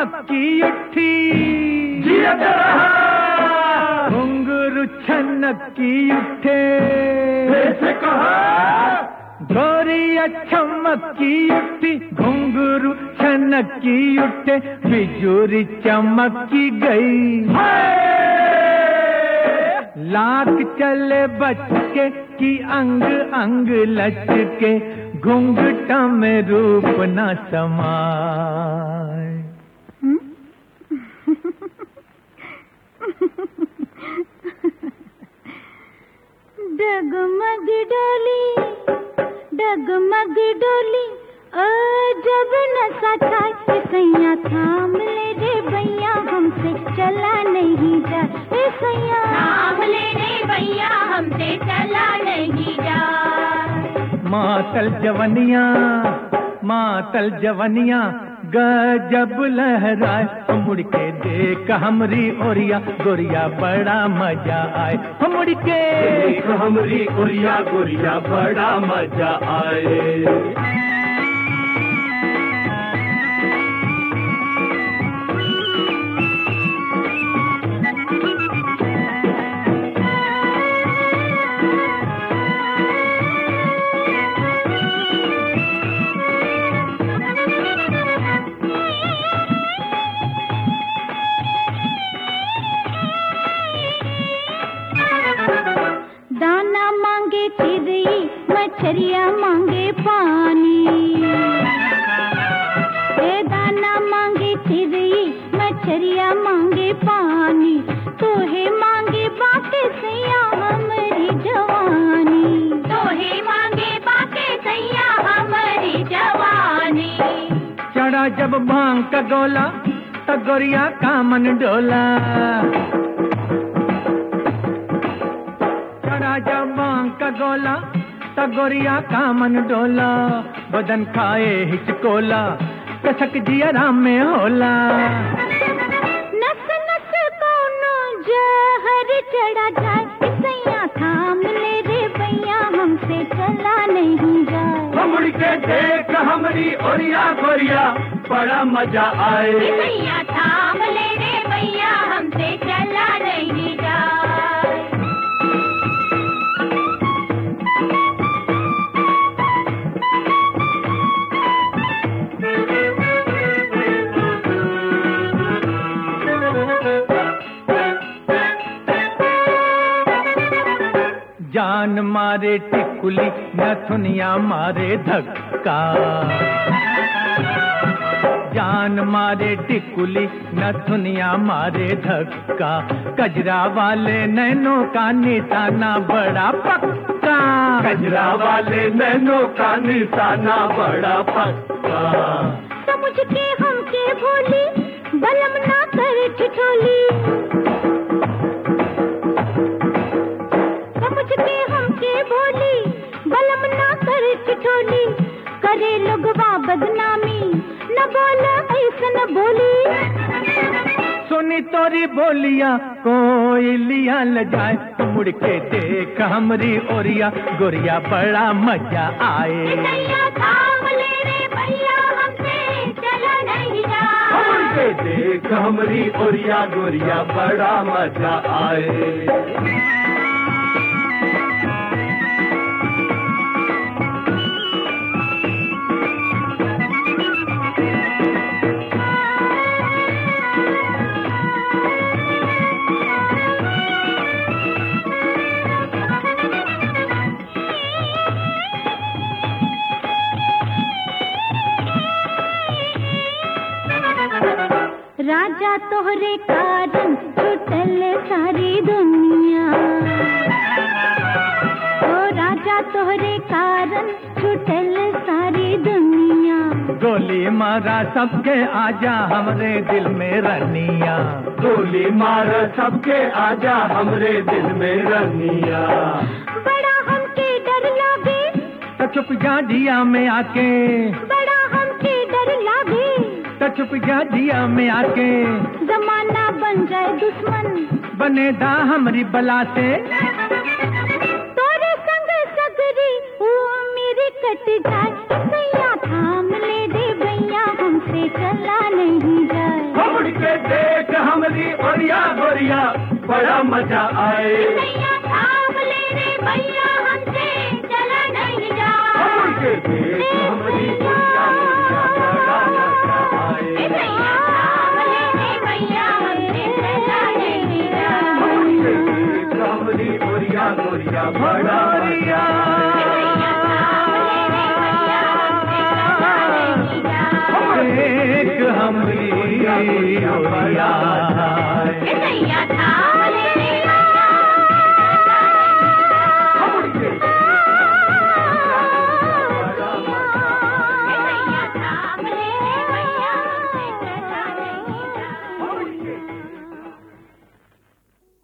चमक की उठी, घुंघरू छनक की उठे, गोरिया चमक की उठी, घुंघरू छनक की उठे, बिजुरी चमक की गई। लाख चले बचके कि अंग अंग लचके, घुंघटा में रूप न समाए। डगमग डोली, डगमग डोली, जब नशा छाए, सैया थाम ले रे भैया, हमसे चला नहीं जा, सैया थाम ले रे भैया, हमसे चला नहीं जा। मातल जवनिया, मातल जवनिया, गजब लहराए, मुड़ के देख हमरी ओरिया, गोरिया बड़ा मजा आए, मुड़ के देख हमरी ओरिया, गोरिया बड़ा मजा आए। दाना मांगे चिड़ै, मछरिया मांगे पानी, दाना मांगे चिड़ै, मछरिया मांगे पानी, तोहे मांगे बाटे सैया हमारी जवानी, तोहे मांगे बाटे सैया हमारी जवानी। चढ़ा जब भांग का गोला, तगोरिया का मन डोला, जब भांग का गोला, तगोरिया का मन डोला, बदन खाए हिचकोला, कसक जिया राम में होला। नस नस कोनो जहर चढ़ा जाए, सैया थाम ले रे भैया, हमसे चला नहीं जाए। मुड़ के देख हमरी ओरिया, गोरिया बड़ा मजा आए। सैया थाम ले रे भैया, हमसे चला नहीं जाए। जान मारे टिकुली, नथुनिया मारे धक्का, जान मारे टिकुली, नथुनिया मारे धक्का, कजरा वाले नैनों का निशाना बड़ा पक्का, कजरा वाले नैनों का निशाना बड़ा पक्का। समझ के हमके भोली, बलम ना कर ठिठोली, भोली बलम ना कर ठिठोली, करे लोगवा बदनामी, न बोल ऐसन बोली। सुनी तोरी बोलिया कोई लिया ल जाए, मुड़ के देख हमरी ओरिया, गोरिया बड़ा मजा आए। सैया थाम ले रे भैया, हमसे चला नहीं जाए। मुड़ के देख हमरी ओरिया, गोरिया बड़ा मजा आए। राजा तोहरे कारण छुटल सारी दुनिया, ओ राजा तोहरे कारण छुटल सारी दुनिया, गोली मारा सबके आजा हमरे दिल में रनिया, गोली मार सबके आजा हमरे दिल में रनिया। बड़ा हमके डर लागे, तो चुप जा जिया में आके, बड़ा हमके डर लागे, तो चुप जा जिया में आके, जमाना बन जाए दुश्मन, बने दा हमरी बला से, तोरे संग सगरी वो मेरी कट जाए, सैया थाम ले दे भैया, हमसे चला नहीं जाए। ओरिया गोरिया बड़ा मजा आए। सैया थाम ले रे भैया हमसे चला नहीं जाए। मुड़के देख हमरी गोरिया गोरिया बड़ा मजा आए। सैया थाम ले रे भैया हमसे चला नहीं जाए। मुड़के देख हमरी गोरिया गोरिया बड़ा मजा एक हमरी ओरिया सैया